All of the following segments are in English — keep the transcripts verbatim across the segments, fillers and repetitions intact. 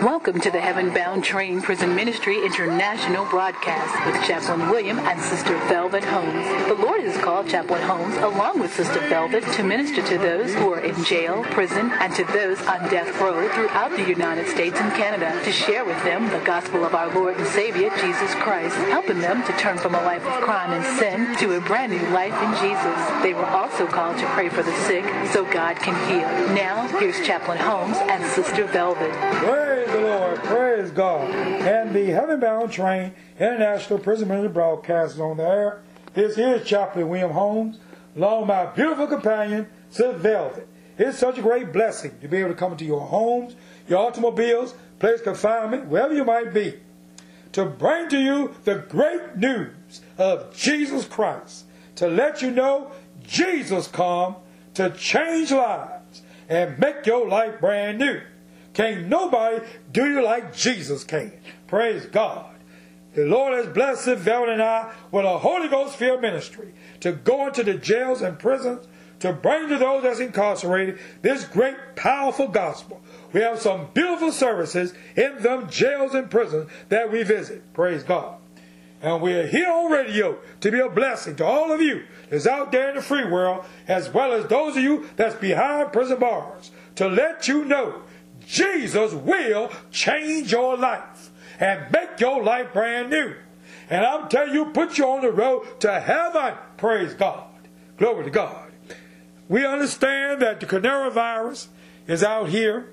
Welcome to the Heaven Bound Train Prison Ministry International broadcast with Chaplain William and Sister Velvet Holmes. The Lord has called Chaplain Holmes along with Sister Velvet to minister to those who are in jail, prison, and to those on death row throughout the United States and Canada to share with them the gospel of our Lord and Savior, Jesus Christ, helping them to turn from a life of crime and sin to a brand new life in Jesus. They were also called to pray for the sick so God can heal. Now, here's Chaplain Holmes and Sister Velvet. Praise the Lord. Praise God. And the Heaven Bound Train International Prison Ministry broadcast is on the air. This is Chaplain William Holmes, along with my beautiful companion, Sister Velvet. It's such a great blessing to be able to come into your homes, your automobiles, place of confinement, wherever you might be, to bring to you the great news of Jesus Christ, to let you know Jesus come to change lives and make your life brand new. Can't nobody do you like Jesus can. Praise God. The Lord has blessed Velvet and I with a Holy Ghost filled ministry to go into the jails and prisons to bring to those that's incarcerated this great powerful gospel. We have some beautiful services in them jails and prisons that we visit. Praise God. And we're here on radio to be a blessing to all of you that's out there in the free world, as well as those of you that's behind prison bars, to let you know Jesus will change your life and make your life brand new. And I'm telling you, put you on the road to heaven. Praise God. Glory to God. We understand that the coronavirus is out here.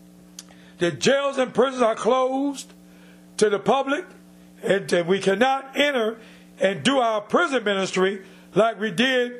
The jails and prisons are closed to the public, and we cannot enter and do our prison ministry like we did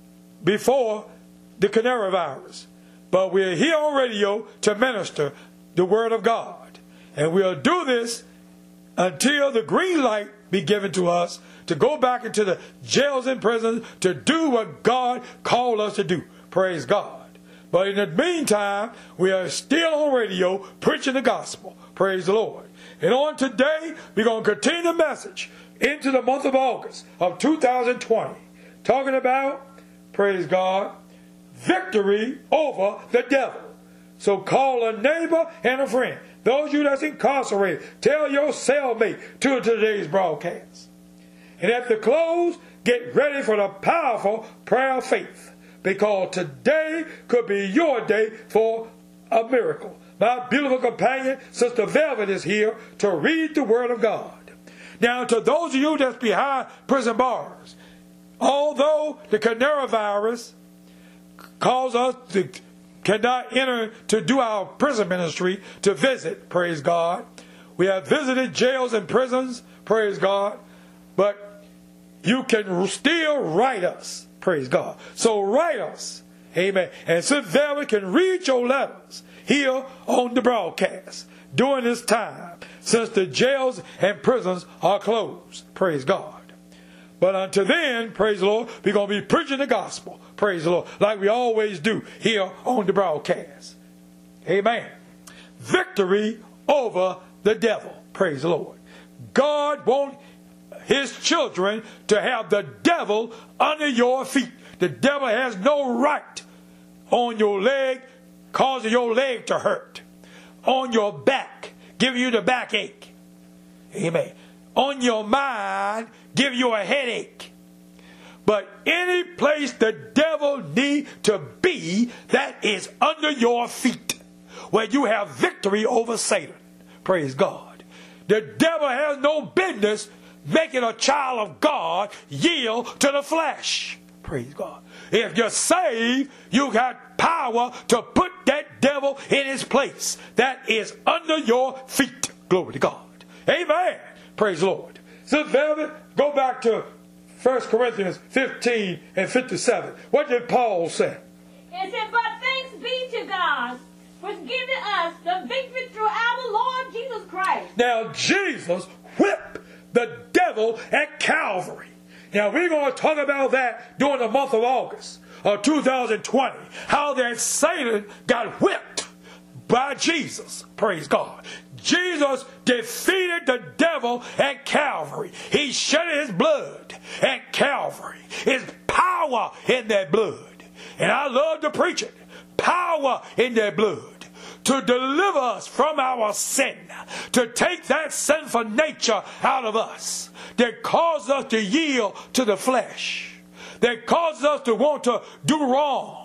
before the coronavirus. But we're here on radio to minister the Word of God. And we'll do this until the green light be given to us to go back into the jails and prisons to do what God called us to do. Praise God. But in the meantime, we are still on radio preaching the gospel. Praise the Lord. And on today, we're going to continue the message into the month of August of two thousand twenty. Talking about, praise God, victory over the devil. So call a neighbor and a friend. Those of you that's incarcerated, tell your cellmate to today's broadcast. And at the close, get ready for the powerful prayer of faith, because today could be your day for a miracle. My beautiful companion, Sister Velvet, is here to read the Word of God. Now, to those of you that's behind prison bars, although the coronavirus cause us to cannot enter to do our prison ministry to visit, praise God. We have visited jails and prisons, praise God, but you can still write us, praise God. So write us, amen. And Sister Velvet can read your letters here on the broadcast during this time, since the jails and prisons are closed, praise God. But until then, praise the Lord, we're going to be preaching the gospel, praise the Lord, like we always do here on the broadcast. Amen. Victory over the devil, praise the Lord. God wants His children to have the devil under your feet. The devil has no right on your leg, causing your leg to hurt. On your back, giving you the backache. Amen. On your mind, give you a headache. But any place the devil need to be, that is under your feet, where you have victory over Satan. Praise God. The devil has no business making a child of God yield to the flesh. Praise God. If you're saved, you got power to put that devil in his place. That is under your feet. Glory to God. Amen. Praise the Lord. Sister Velvet, go back to First Corinthians fifteen and fifty-seven. What did Paul say? It said, but thanks be to God, which giveth us the victory through our Lord Jesus Christ. Now, Jesus whipped the devil at Calvary. Now, we're going to talk about that during the month of August of two thousand twenty. How that Satan got whipped by Jesus. Praise God. Jesus defeated the devil at Calvary. He shed his blood at Calvary. His power in that blood. And I love to preach it. Power in that blood to deliver us from our sin, to take that sinful nature out of us that causes us to yield to the flesh, that causes us to want to do wrong.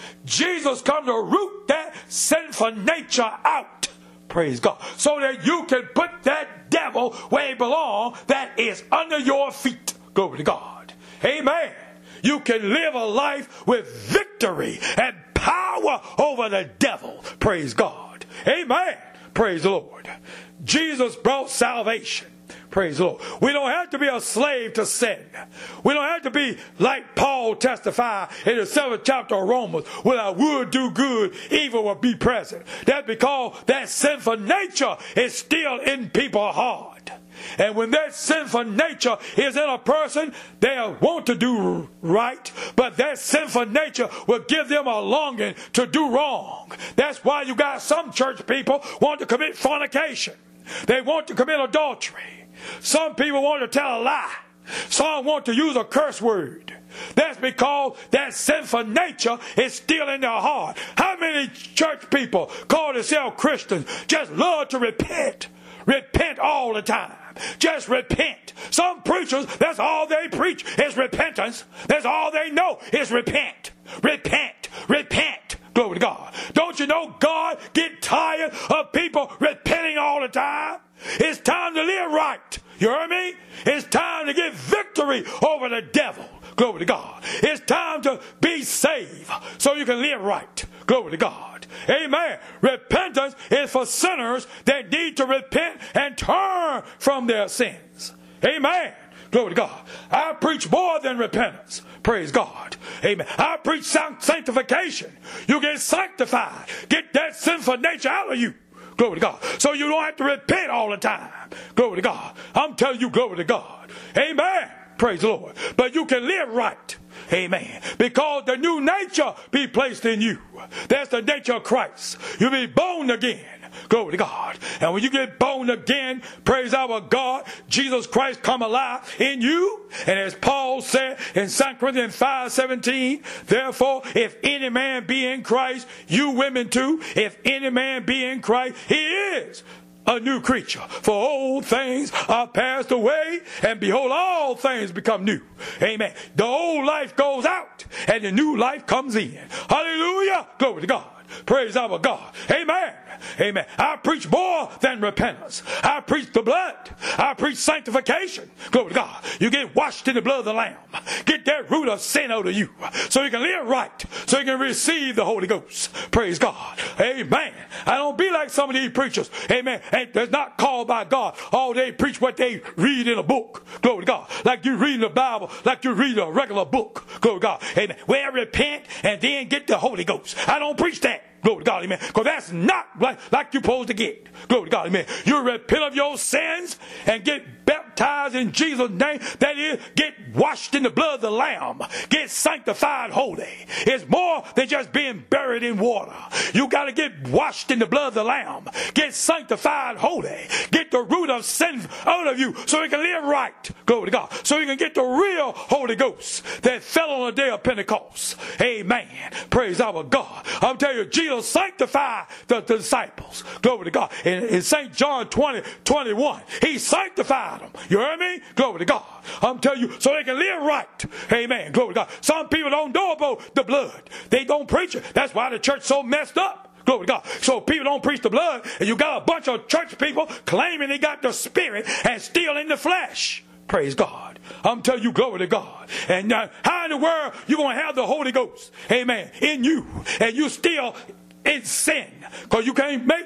Jesus come to root that sinful nature out, praise God, so that you can put that devil where he belongs, that is under your feet. Glory to God. Amen. You can live a life with victory and power over the devil. Praise God. Amen. Praise the Lord. Jesus brought salvation. Praise the Lord. We don't have to be a slave to sin. We don't have to be like Paul testified in the seventh chapter of Romans, where I would do good, evil will be present. That's because that sinful nature is still in people's heart. And when that sinful nature is in a person, they want to do right, but that sinful nature will give them a longing to do wrong. That's why you got some church people want to commit fornication. They want to commit adultery. Some people want to tell a lie. Some want to use a curse word. That's because that sinful nature is still in their heart. How many church people call themselves Christians just love to repent? Repent all the time. Just repent. Some preachers, that's all they preach is repentance. That's all they know is repent. Repent. Repent. Glory to God. Don't you know God get tired of people repenting all the time? It's time to live right. You hear me? It's time to get victory over the devil. Glory to God. It's time to be saved so you can live right. Glory to God. Amen. Repentance is for sinners that need to repent and turn from their sins. Amen. Glory to God. I preach more than repentance. Praise God. Amen. I preach sanctification. You get sanctified. Get that sinful nature out of you. Glory to God. So you don't have to repent all the time. Glory to God. I'm telling you, glory to God. Amen. Praise the Lord. But you can live right. Amen. Because the new nature be placed in you. That's the nature of Christ. You be born again. Glory to God. And when you get born again, praise our God, Jesus Christ come alive in you. And as Paul said in Second Corinthians five seventeen, therefore, if any man be in Christ, you women too, if any man be in Christ, he is a new creature. For old things are passed away, and behold, all things become new. Amen. The old life goes out, and the new life comes in. Hallelujah. Glory to God. Praise our God. Amen. Amen. I preach more than repentance. I preach the blood. I preach sanctification. Glory to God. You get washed in the blood of the Lamb. Get that root of sin out of you so you can live right, so you can receive the Holy Ghost. Praise God. Amen. I don't be like some of these preachers. Amen. And they're not called by God. All they preach what they read in a book. Glory to God. Like you read the Bible, like you read a regular book. Glory to God. Amen. Well, repent and then get the Holy Ghost. I don't preach that. Glory to God, amen. Because that's not like, like you're supposed to get. Glory to God, amen. You repent of your sins and get baptized in Jesus' name. That is, get washed in the blood of the Lamb. Get sanctified holy. It's more than just being buried in water. You got to get washed in the blood of the Lamb. Get sanctified holy. Get the root of sin out of you so you can live right. Glory to God. So you can get the real Holy Ghost that fell on the day of Pentecost. Amen. Praise our God. I'm telling you, Jesus sanctify the, the disciples. Glory to God. In, in Saint John twenty, twenty-one, he sanctified them. You hear me? Glory to God. I'm telling you, so they can live right. Amen. Glory to God. Some people don't know about the blood. They don't preach it. That's why the church so messed up. Glory to God. So people don't preach the blood, and you got a bunch of church people claiming they got the spirit and still in the flesh. Praise God. I'm telling you, glory to God. And uh, how in the world you going to have the Holy Ghost, amen, in you, and you still in sin? Because you can't make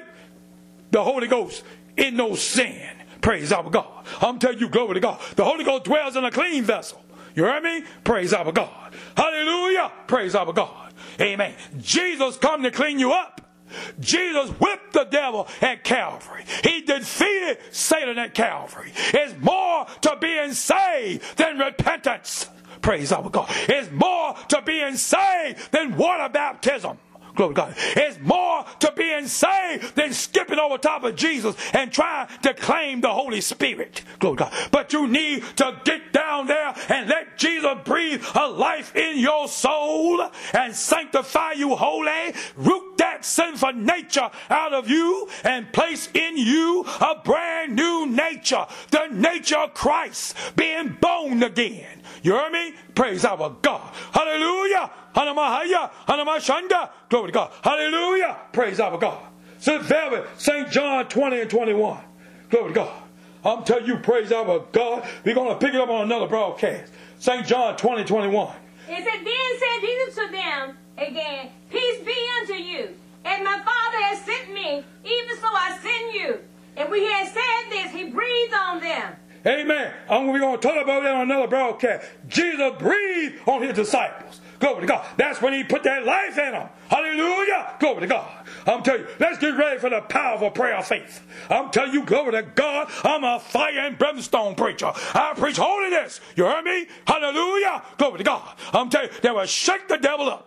the Holy Ghost in no sin. Praise our God. I'm telling you, glory to God. The Holy Ghost dwells in a clean vessel. You hear me? Praise our God. Hallelujah. Praise our God. Amen. Jesus come to clean you up. Jesus whipped the devil at Calvary. He defeated Satan at Calvary. It's more to being saved than repentance. Praise our God. It's more to being saved than water baptism. Glory to God. It's more to being saved than skipping over top of Jesus and trying to claim the Holy Spirit. Glory to God. But you need to get down there and let Jesus breathe a life in your soul and sanctify you holy. Root that sinful nature out of you and place in you a brand new nature, the nature of Christ, being born again. You heard me? Praise our God. Hallelujah. Hanamahaya. Hanamashanda. Glory to God. Hallelujah. Praise our God. Saint Velvet, Saint John twenty and twenty-one. Glory to God. I'm telling you, praise our God. We're going to pick it up on another broadcast. Saint John twenty, twenty-one. It said, then said Jesus to them again, peace be unto you. And my Father has sent me, even so I send you. And when he had said this, he breathed on them. Amen. I'm, we're going to talk about that on another broadcast. Jesus breathed on his disciples. Glory to God. That's when he put that life in them. Hallelujah. Glory to God. I'm telling you, let's get ready for the powerful prayer of faith. I'm telling you, glory to God, I'm a fire and brimstone preacher. I preach holiness. You heard me? Hallelujah. Glory to God. I'm telling you, that will shake the devil up.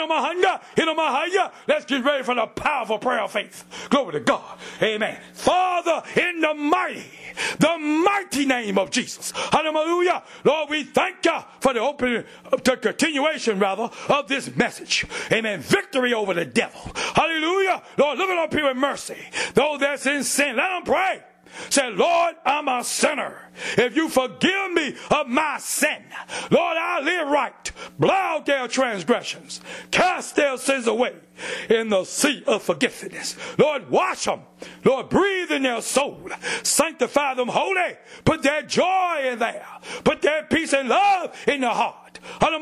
Let's get ready for the powerful prayer of faith. Glory to God. Amen. Father, in the mighty, the mighty name of Jesus. Hallelujah. Lord, we thank you for the opening, the continuation, rather, of this message. Amen. Victory over the devil. Hallelujah. Lord, look at our people in mercy. Those that's in sin, let them pray. Say, Lord, I'm a sinner. If you forgive me of my sin, Lord, I'll live right. Blot out their transgressions. Cast their sins away in the sea of forgiveness. Lord, wash them. Lord, breathe in their soul. Sanctify them holy. Put their joy in there. Put their peace and love in their heart. Lord,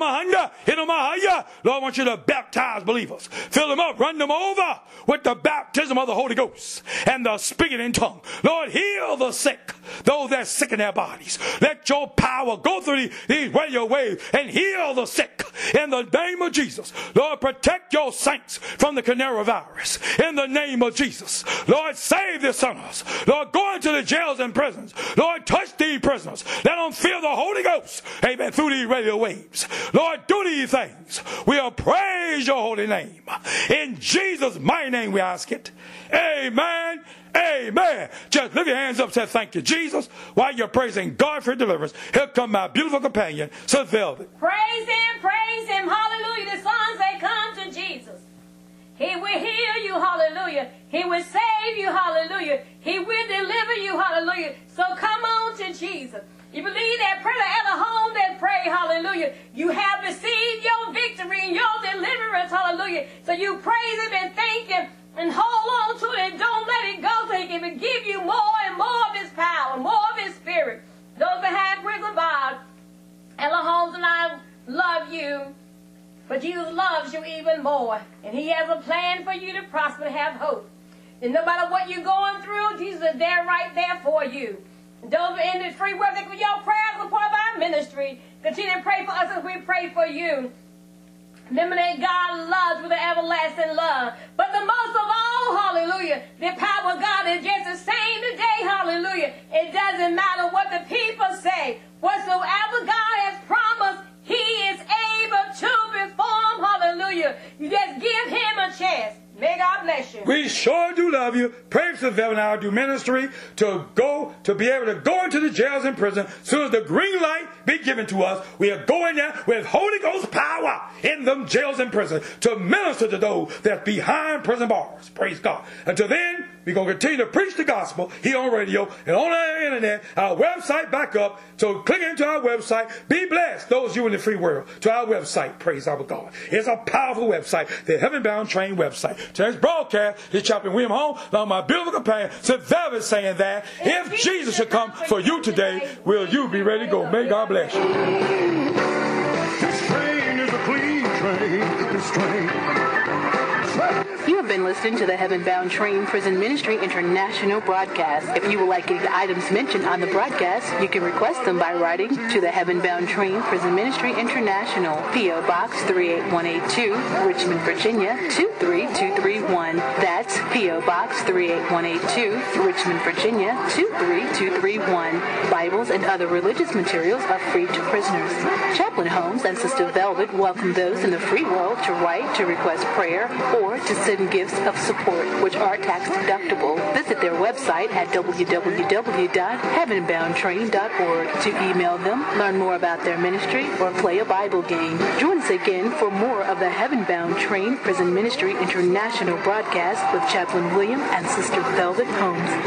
I want you to baptize believers. Fill them up, run them over with the baptism of the Holy Ghost and the speaking in tongue. Lord, heal the sick, those that are sick in their bodies. Let your power go through these radio waves and heal the sick in the name of Jesus. Lord, protect your saints from the coronavirus in the name of Jesus. Lord, save the sinners. Lord, go into the jails and prisons. Lord, touch these prisoners. Let them feel the Holy Ghost, amen, through these radio waves. Lord, do these things. We'll praise your holy name. In Jesus' mighty name we ask it. Amen. Amen. Just lift your hands up and say thank you, Jesus, while you're praising God for deliverance. Here come my beautiful companion, Sister Velvet. Praise him, praise him, hallelujah. The songs they come to Jesus. He will heal you, hallelujah. He will save you, hallelujah. He will deliver you, hallelujah. So come on to Jesus. You believe that prayer at a home that pray, hallelujah. You have received your victory and your deliverance, hallelujah. So you praise him and thank him and hold on to it and don't let it go so he can give you more and more of his power, more of his spirit. Those behind prison bars, Ella Holmes and I love you, but Jesus loves you even more. And he has a plan for you to prosper and have hope. And no matter what you're going through, Jesus is there right there for you. Those in the free work, for your prayers are part of our ministry. Continue to pray for us as we pray for you. Remember that God loves with an everlasting love. But the most of all, hallelujah, the power of God is just the same today, hallelujah. It doesn't matter what the people say. Whatsoever God has promised, he is able to perform, hallelujah. You just give him a chance. May God bless you. We sure do love you. Pray for Velvet and I do ministry to go, to be able to go into the jails and prison. As soon as the green light be given to us, we are going there with Holy Ghost power in them jails and prison to minister to those that's behind prison bars. Praise God. Until then, we're going to continue to preach the gospel here on radio and on our internet, our website back up. So click into our website. Be blessed, those of you in the free world, to our website. Praise our God. It's a powerful website, the Heaven Bound Train website. Today's broadcast is Chaplain William Holmes, along my beautiful companion, Sister Velvet, saying that if, if Jesus should come for you today, will you be ready to go? May God bless you. This train is a clean train. This train. You have been listening to the Heaven Bound Train Prison Ministry International broadcast. If you would like any items mentioned on the broadcast, you can request them by writing to the Heaven Bound Train Prison Ministry International, P O Box three eight one eight two, Richmond, Virginia two three two three one. That's P O Box three eight one eight two, Richmond, Virginia two three two three one. Bibles and other religious materials are free to prisoners. Chaplain Holmes and Sister Velvet welcome those in the free world to write to request prayer or to send gifts of support, which are tax deductible. This visit their website at w w w dot heaven bound train dot org to email them, learn more about their ministry, or play a Bible game. Join us again for more of the Heaven Bound Train Prison Ministry International broadcast with Chaplain William and Sister Velvet Holmes.